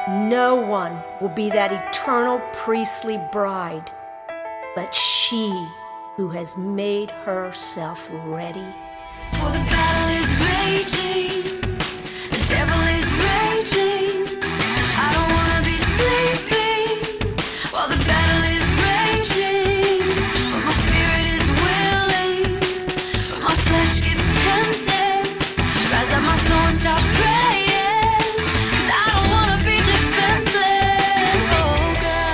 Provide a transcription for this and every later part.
No one will be that eternal priestly bride, but she who has made herself ready. For the battle is raging, the devil is raging, I don't wanna be sleeping while the battle is raging. For my spirit is willing, but my flesh gets tempted. Rise up my soul and start praying, 'cause I don't wanna be defenseless. Oh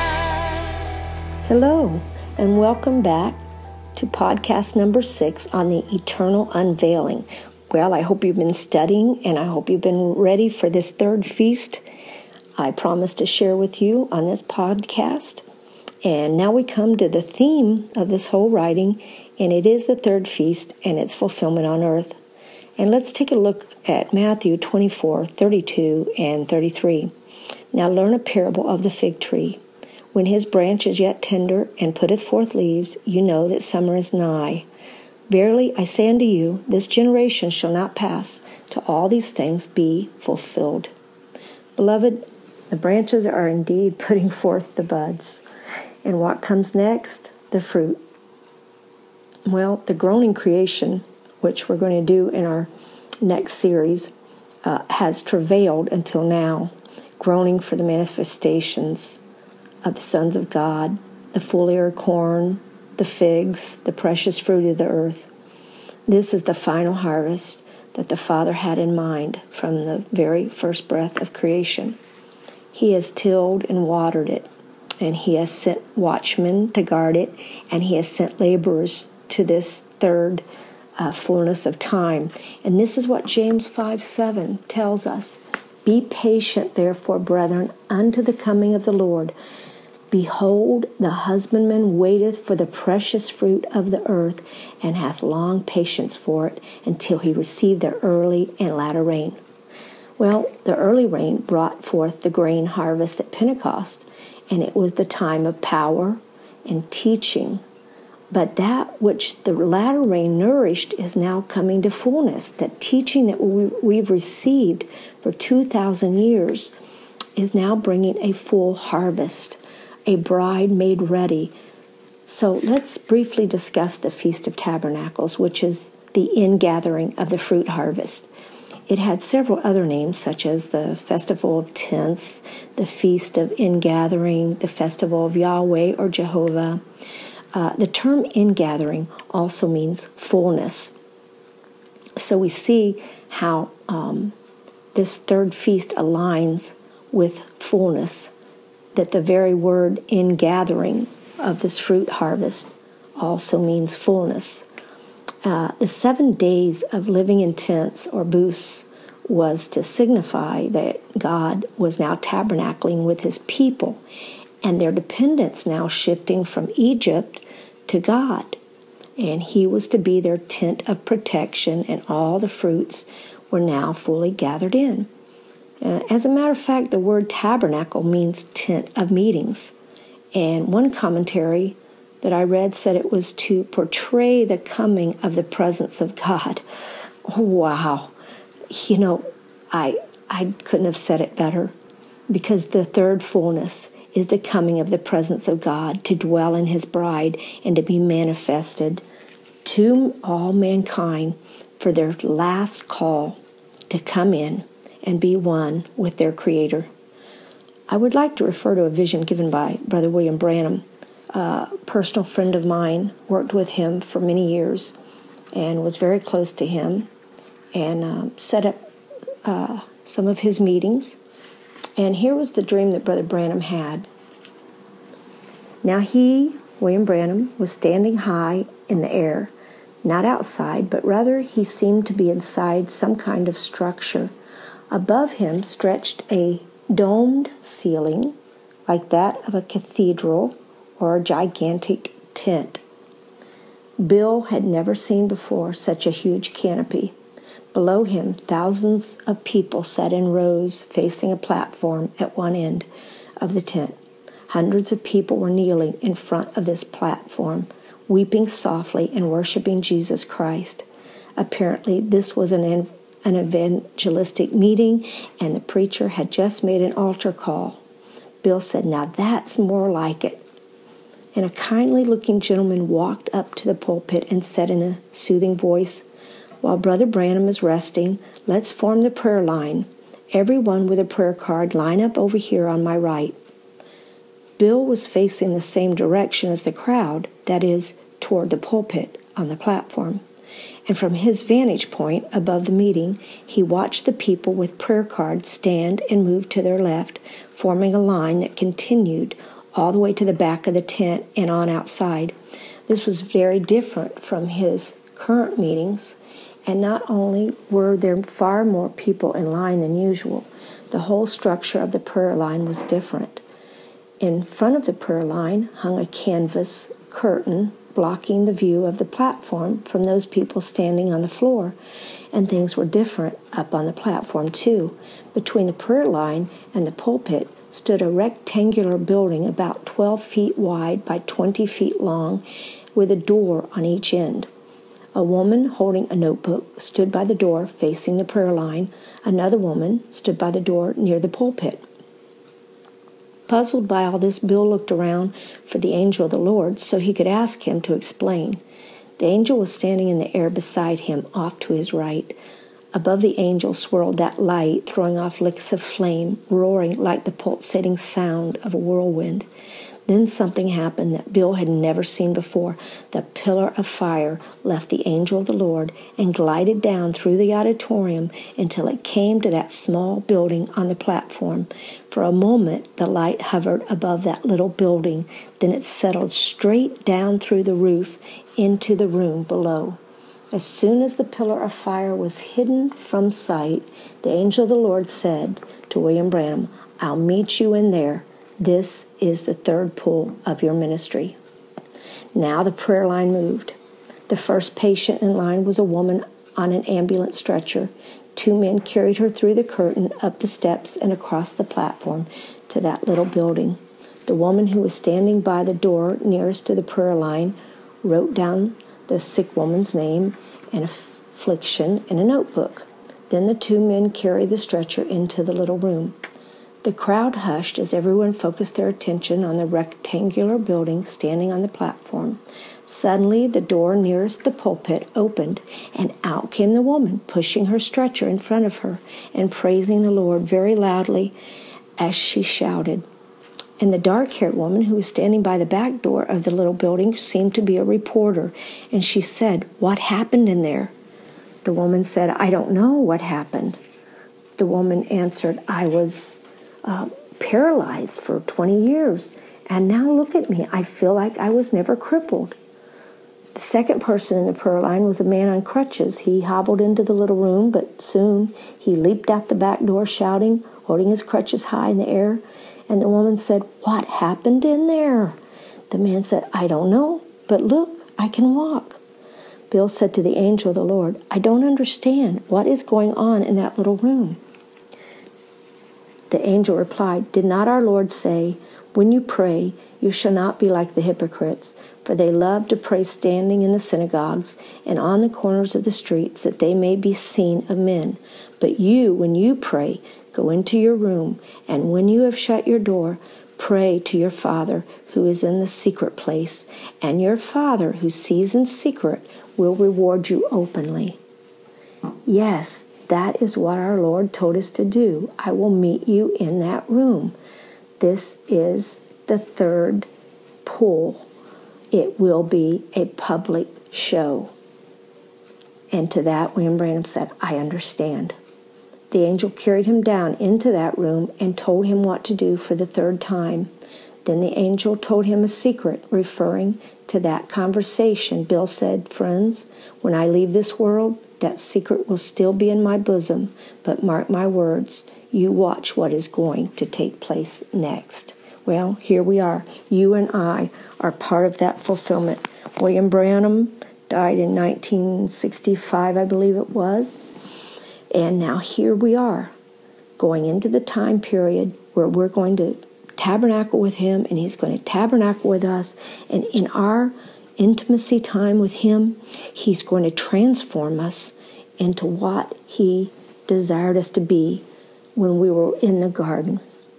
God. Hello, and welcome back to podcast number 6 on the eternal unveiling. Well, I hope you've been studying, and I hope you've been ready for this third feast I promised to share with you on this podcast. And now we come to the theme of this whole writing, and it is the third feast and its fulfillment on earth. And let's take a look at Matthew 24, 32, and 33. Now learn a parable of the fig tree. When his branch is yet tender and putteth forth leaves, you know that summer is nigh. Verily I say unto you, this generation shall not pass till all these things be fulfilled. Beloved, the branches are indeed putting forth the buds. And what comes next? The fruit. Well, the groaning creation, which we're going to do in our next series, has travailed until now, groaning for the manifestations of the sons of God, the full ear corn, the figs, the precious fruit of the earth. This is the final harvest that the Father had in mind from the very first breath of creation. He has tilled and watered it, and he has sent watchmen to guard it, and he has sent laborers to this third fullness of time. And this is what James 5:7 tells us. Be patient, therefore, brethren, unto the coming of the Lord. Behold, the husbandman waiteth for the precious fruit of the earth, and hath long patience for it, until he receive the early and latter rain. Well, the early rain brought forth the grain harvest at Pentecost, and it was the time of power and teaching. But that which the latter rain nourished is now coming to fullness. That teaching that we've received for 2,000 years is now bringing a full harvest, a bride made ready. So let's briefly discuss the Feast of Tabernacles, which is the ingathering of the fruit harvest. It had several other names, such as the Festival of Tents, the Feast of Ingathering, the Festival of Yahweh or Jehovah. The term ingathering also means fullness. So we see how this third feast aligns with fullness, that the very word ingathering of this fruit harvest also means fullness. The 7 days of living in tents or booths was to signify that God was now tabernacling with his people, and their dependence now shifting from Egypt to God. And he was to be their tent of protection, and all the fruits were now fully gathered in. As a matter of fact, the word tabernacle means tent of meetings. And one commentary that I read said it was to portray the coming of the presence of God. Oh, wow. You know, I couldn't have said it better, because the third fullness is the coming of the presence of God to dwell in his bride and to be manifested to all mankind for their last call to come in and be one with their Creator. I would like to refer to a vision given by Brother William Branham. A personal friend of mine, worked with him for many years and was very close to him, and set up some of his meetings. And here was the dream that Brother Branham had. Now he, William Branham, was standing high in the air, not outside, but rather he seemed to be inside some kind of structure. Above him stretched a domed ceiling, like that of a cathedral or a gigantic tent. Bill had never seen before such a huge canopy. Below him, thousands of people sat in rows facing a platform at one end of the tent. Hundreds of people were kneeling in front of this platform, weeping softly and worshiping Jesus Christ. Apparently, this was an an evangelistic meeting, and the preacher had just made an altar call. Bill said, "Now that's more like it." And a kindly-looking gentleman walked up to the pulpit and said in a soothing voice, "While Brother Branham is resting, let's form the prayer line. Everyone with a prayer card, line up over here on my right." Bill was facing the same direction as the crowd, that is, toward the pulpit on the platform. And from his vantage point above the meeting, he watched the people with prayer cards stand and move to their left, forming a line that continued all the way to the back of the tent and on outside. This was very different from his current meetings, and not only were there far more people in line than usual, the whole structure of the prayer line was different. In front of the prayer line hung a canvas curtain blocking the view of the platform from those people standing on the floor, and things were different up on the platform too. Between the prayer line and the pulpit stood a rectangular building about 12 feet wide by 20 feet long, with a door on each end. A woman holding a notebook stood by the door facing the prayer line. Another woman stood by the door near the pulpit. Puzzled by all this, Bill looked around for the angel of the Lord so he could ask him to explain. The angel was standing in the air beside him, off to his right. Above the angel swirled that light, throwing off licks of flame, roaring like the pulsating sound of a whirlwind. Then something happened that Bill had never seen before. The pillar of fire left the angel of the Lord and glided down through the auditorium until it came to that small building on the platform. For a moment, the light hovered above that little building. Then it settled straight down through the roof into the room below. As soon as the pillar of fire was hidden from sight, the angel of the Lord said to William Branham, "I'll meet you in there. This is the third pull of your ministry." Now the prayer line moved. The first patient in line was a woman on an ambulance stretcher. 2 men carried her through the curtain, up the steps, and across the platform to that little building. The woman who was standing by the door nearest to the prayer line wrote down the sick woman's name and affliction in a notebook. Then the 2 men carried the stretcher into the little room. The crowd hushed as everyone focused their attention on the rectangular building standing on the platform. Suddenly, the door nearest the pulpit opened, and out came the woman, pushing her stretcher in front of her and praising the Lord very loudly as she shouted. And the dark-haired woman who was standing by the back door of the little building seemed to be a reporter, and she said, "What happened in there?" The woman said, "I don't know what happened." The woman answered, "I was paralyzed for 20 years, and now look at me. I feel like I was never crippled." The second person in the prayer line was a man on crutches. He hobbled into the little room, but soon he leaped out the back door shouting, holding his crutches high in the air. And the woman said, "What happened in there?" The man said, "I don't know, but look, I can walk." Bill said to the angel of the Lord, "I don't understand. What is going on in that little room?" The angel replied, "Did not our Lord say, 'When you pray, you shall not be like the hypocrites, for they love to pray standing in the synagogues and on the corners of the streets, that they may be seen of men. But you, when you pray, go into your room, and when you have shut your door, pray to your Father who is in the secret place, and your Father who sees in secret will reward you openly.'" Yes, that is what our Lord told us to do. I will meet you in that room. This is the third pull. It will be a public show. And to that, William Branham said, "I understand." The angel carried him down into that room and told him what to do for the third time. Then the angel told him a secret, referring to that conversation. Bill said, "Friends, when I leave this world, that secret will still be in my bosom, but mark my words, you watch what is going to take place next." Well, here we are. You and I are part of that fulfillment. William Branham died in 1965, I believe it was. And now here we are, going into the time period where we're going to tabernacle with him, and he's going to tabernacle with us. And in our intimacy time with him, he's going to transform us into what He desired us to be when we were in the garden.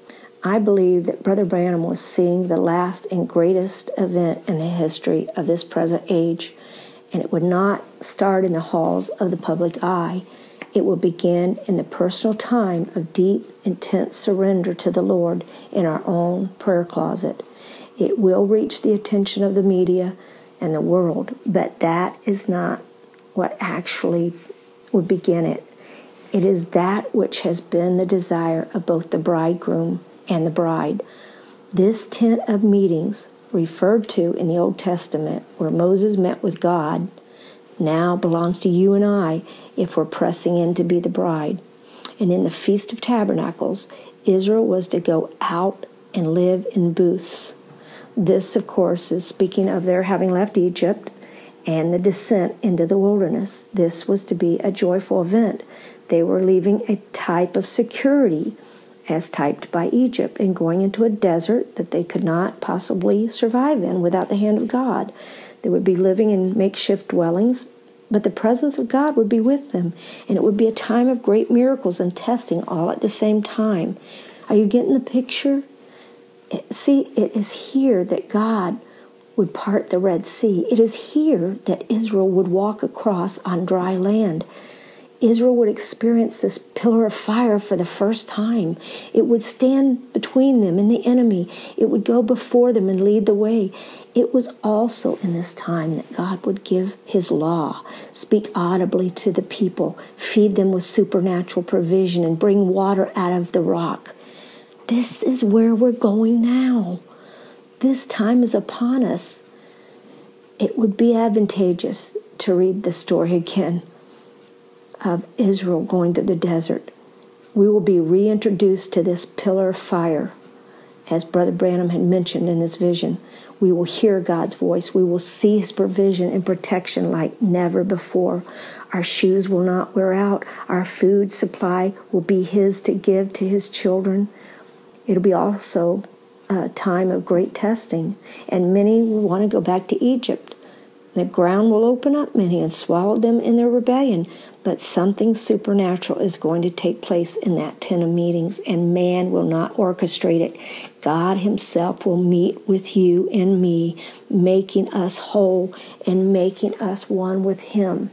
I believe that Brother Branham was seeing the last and greatest event in the history of this present age, and it would not start in the halls of the public eye. It will begin in the personal time of deep, intense surrender to the Lord in our own prayer closet. It will reach the attention of the media and the world, but that is not what actually would begin it. It is that which has been the desire of both the bridegroom and the bride. This tent of meetings, referred to in the Old Testament, where Moses met with God, now belongs to you and I if we're pressing in to be the bride. And in the Feast of Tabernacles, Israel was to go out and live in booths. This, of course, is speaking of their having left Egypt and the descent into the wilderness. This was to be a joyful event. They were leaving a type of security as typed by Egypt and going into a desert that they could not possibly survive in without the hand of God. They would be living in makeshift dwellings, but the presence of God would be with them, and it would be a time of great miracles and testing all at the same time. Are you getting the picture? See, it is here that God would part the Red Sea. It is here that Israel would walk across on dry land. Israel would experience this pillar of fire for the first time. It would stand between them and the enemy. It would go before them and lead the way. It was also in this time that God would give His law, speak audibly to the people, feed them with supernatural provision, and bring water out of the rock. This is where we're going now. This time is upon us. It would be advantageous to read the story again of Israel going to the desert. We will be reintroduced to this pillar of fire, as Brother Branham had mentioned in his vision. We will hear God's voice. We will see His provision and protection like never before. Our shoes will not wear out. Our food supply will be His to give to His children. It'll be also a time of great testing, and many will want to go back to Egypt. The ground will open up many and swallow them in their rebellion, but something supernatural is going to take place in that tent of meetings, and man will not orchestrate it. God Himself will meet with you and me, making us whole and making us one with Him.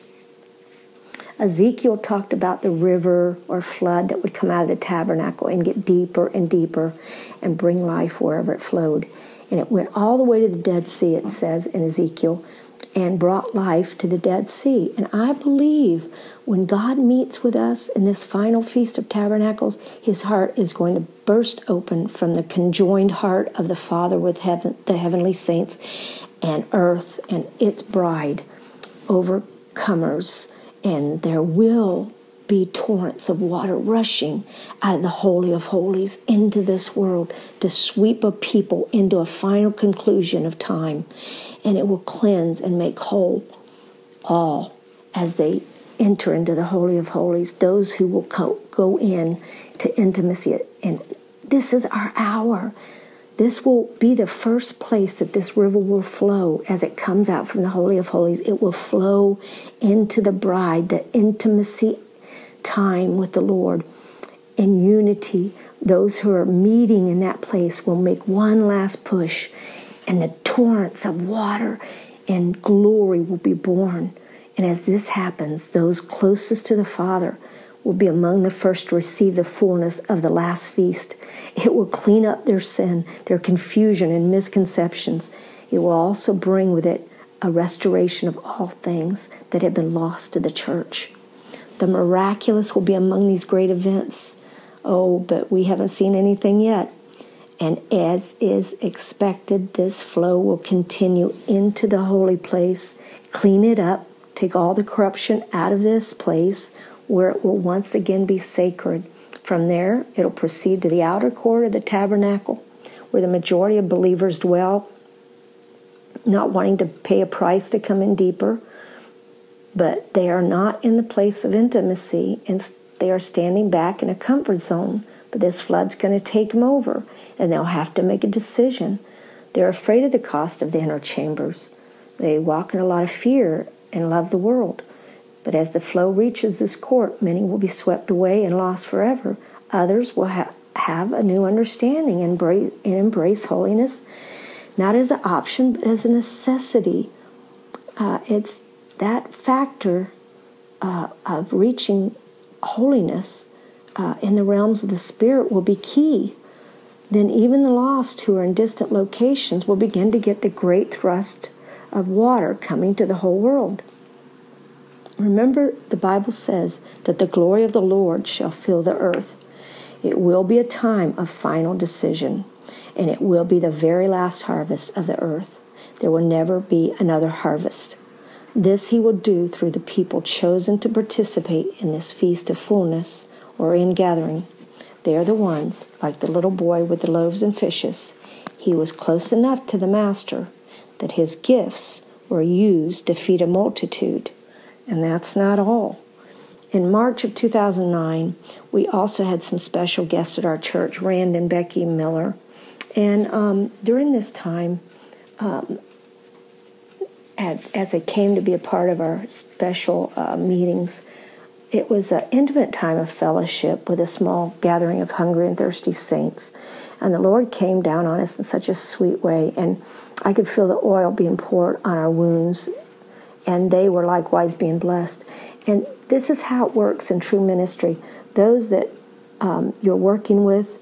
Ezekiel talked about the river or flood that would come out of the tabernacle and get deeper and deeper and bring life wherever it flowed. And it went all the way to the Dead Sea, it says in Ezekiel, and brought life to the Dead Sea. And I believe when God meets with us in this final Feast of Tabernacles, His heart is going to burst open from the conjoined heart of the Father with heaven, the heavenly saints, and earth and its bride, overcomers. And there will be torrents of water rushing out of the Holy of Holies into this world to sweep a people into a final conclusion of time. And it will cleanse and make whole all as they enter into the Holy of Holies, those who will go in to intimacy. And this is our hour. This will be the first place that this river will flow as it comes out from the Holy of Holies. It will flow into the bride, the intimacy time with the Lord. In unity, those who are meeting in that place will make one last push, and the torrents of water and glory will be born. And as this happens, those closest to the Father will be among the first to receive the fullness of the last feast. It will clean up their sin, their confusion and misconceptions. It will also bring with it a restoration of all things that have been lost to the church. The miraculous will be among these great events. Oh, but we haven't seen anything yet. And as is expected, this flow will continue into the holy place, clean it up, take all the corruption out of this place, where it will once again be sacred. From there, it'll proceed to the outer court of the tabernacle, where the majority of believers dwell, not wanting to pay a price to come in deeper, but they are not in the place of intimacy, and they are standing back in a comfort zone. But this flood's going to take them over, and they'll have to make a decision. They're afraid of the cost of the inner chambers. They walk in a lot of fear and love the world. But as the flow reaches this court, many will be swept away and lost forever. Others will have a new understanding and embrace holiness, not as an option, but as a necessity. It's that factor of reaching holiness in the realms of the Spirit will be key. Then even the lost who are in distant locations will begin to get the great thrust of water coming to the whole world. Remember, the Bible says that the glory of the Lord shall fill the earth. It will be a time of final decision, and it will be the very last harvest of the earth. There will never be another harvest. This he will do through the people chosen to participate in this feast of fullness or ingathering. They are the ones, like the little boy with the loaves and fishes. He was close enough to the Master that his gifts were used to feed a multitude. And that's not all. In March of 2009, we also had some special guests at our church, Rand and Becky Miller. And during this time, as they came to be a part of our special meetings, it was an intimate time of fellowship with a small gathering of hungry and thirsty saints. And the Lord came down on us in such a sweet way. And I could feel the oil being poured on our wounds, and they were likewise being blessed. And this is how it works in true ministry. Those that you're working with,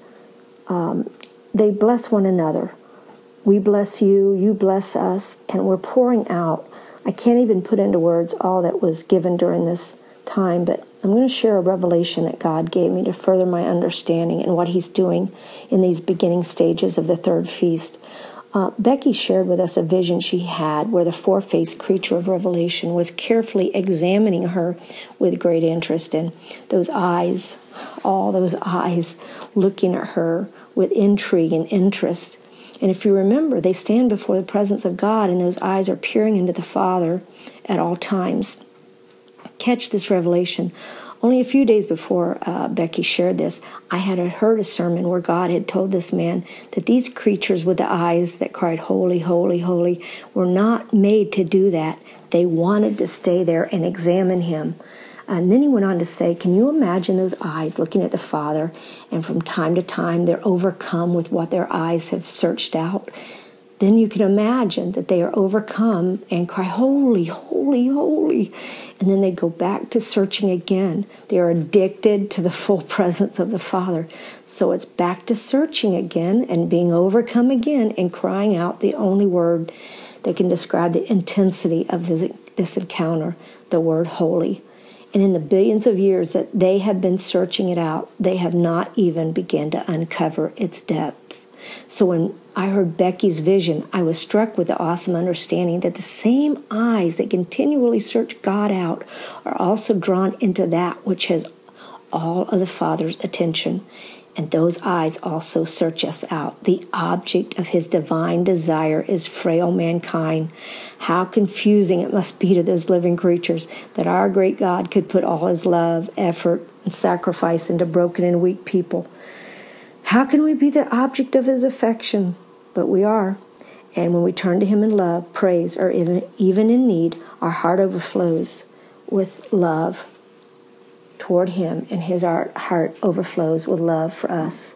they bless one another. We bless you, you bless us, and we're pouring out. I can't even put into words all that was given during this time, but I'm going to share a revelation that God gave me to further my understanding and what he's doing in these beginning stages of the third feast. Becky shared with us a vision she had where the four-faced creature of Revelation was carefully examining her with great interest, and those eyes, all those eyes looking at her with intrigue and interest. And if you remember, they stand before the presence of God, and those eyes are peering into the Father at all times. Catch this revelation. Only a few days before Becky shared this, I had heard a sermon where God had told this man that these creatures with the eyes that cried, holy, holy, holy, were not made to do that. They wanted to stay there and examine him. And then he went on to say, can you imagine those eyes looking at the Father, and from time to time they're overcome with what their eyes have searched out? Then you can imagine that they are overcome and cry, holy, holy, holy. And then they go back to searching again. They are addicted to the full presence of the Father. So it's back to searching again and being overcome again and crying out the only word that can describe the intensity of this encounter, the word holy. And in the billions of years that they have been searching it out, they have not even begun to uncover its depth. So when I heard Becky's vision, I was struck with the awesome understanding that the same eyes that continually search God out are also drawn into that which has all of the Father's attention. And those eyes also search us out. The object of his divine desire is frail mankind. How confusing it must be to those living creatures that our great God could put all his love, effort, and sacrifice into broken and weak people. How can we be the object of his affection? But we are. And when we turn to him in love, praise, or even in need, our heart overflows with love toward him, and his heart overflows with love for us.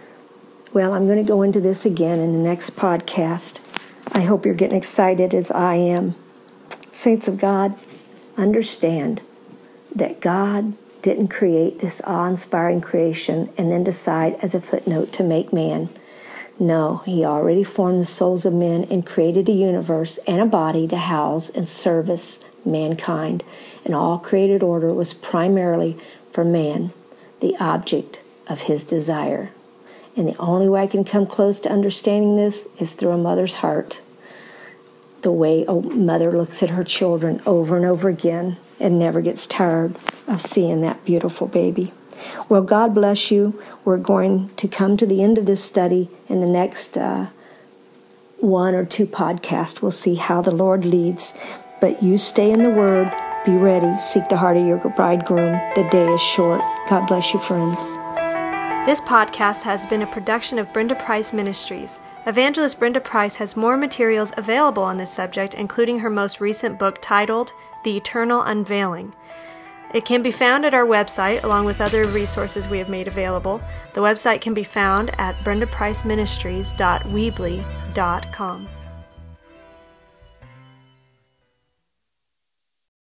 Well, I'm going to go into this again in the next podcast. I hope you're getting excited as I am. Saints of God, understand that God didn't create this awe-inspiring creation and then decide as a footnote to make man. No, he already formed the souls of men and created a universe and a body to house and service mankind. And all created order was primarily for man, the object of his desire. And the only way I can come close to understanding this is through a mother's heart. The way a mother looks at her children over and over again and never gets tired of seeing that beautiful baby. Well, God bless you. We're going to come to the end of this study in the next 1 or 2 podcasts. We'll see how the Lord leads. But you stay in the Word. Be ready. Seek the heart of your bridegroom. The day is short. God bless you, friends. This podcast has been a production of Brenda Price Ministries. Evangelist Brenda Price has more materials available on this subject, including her most recent book titled The Eternal Unveiling. It can be found at our website, along with other resources we have made available. The website can be found at brendapriceministries.weebly.com.